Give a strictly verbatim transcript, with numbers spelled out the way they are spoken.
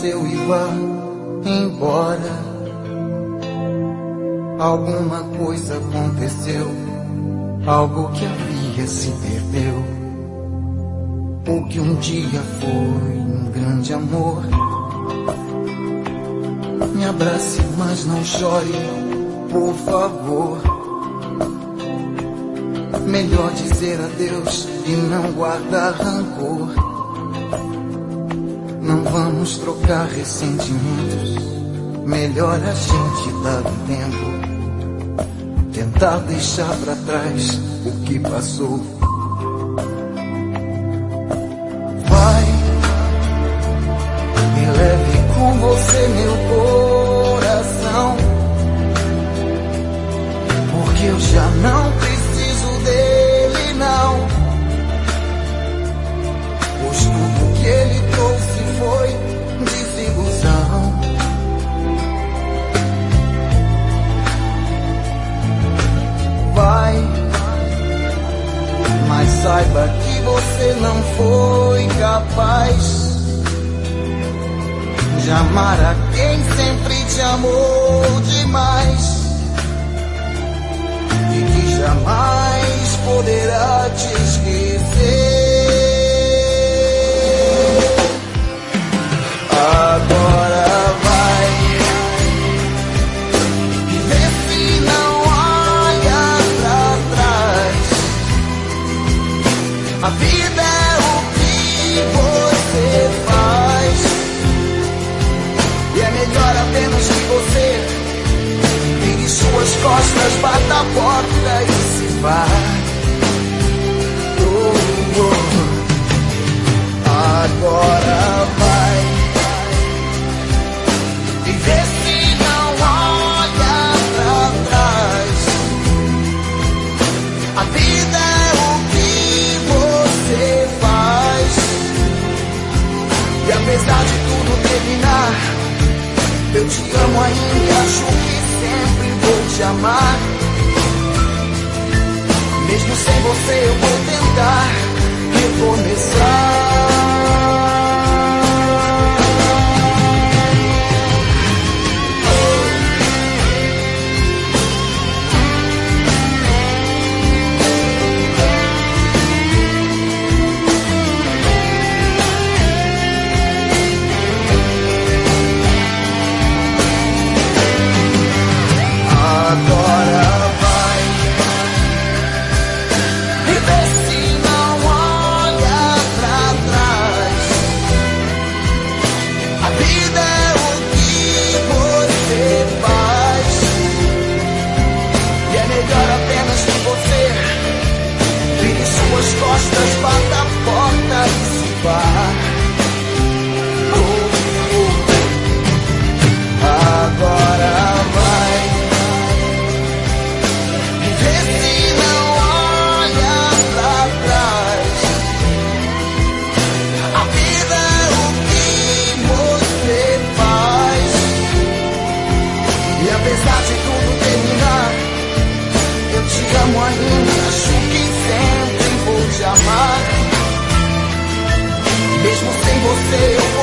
seu e vá embora. Alguma coisa aconteceu, algo que havia se perdeu. O que um dia foi um grande amor. Me abrace, mas não chore, por favor. Melhor dizer adeus e não guardar rancor. Não vamos trocar ressentimentos. Melhor a gente dar um tempo. Tentar deixar pra trás o que passou. Vai e leve com você meu coração, porque eu já não preciso dele não. Pois tudo que ele trouxe foi desilusão. Vai, mas saiba que você não foi capaz de amar a quem sempre te amou demais, e que jamais poderá te esquecer. Agora a vida é o que você faz, e é melhor apenas que você vire suas costas, bata a porta e se vá. Oh, oh. Agora vai e vê se não olha pra trás. A vida é o você faz, e apesar de tudo terminar, eu te amo ainda e acho que sempre vou te amar. Mesmo sem você eu vou tentar recomeçar. Agora vai e vê se não olha pra trás. A vida é o que você faz, e é melhor apenas que você vire suas costas, bata a porta e se vá. Oh, oh. Agora vai. Apesar de tudo terminar, eu te amo ainda, acho que sempre vou te amar. Mesmo sem você eu vou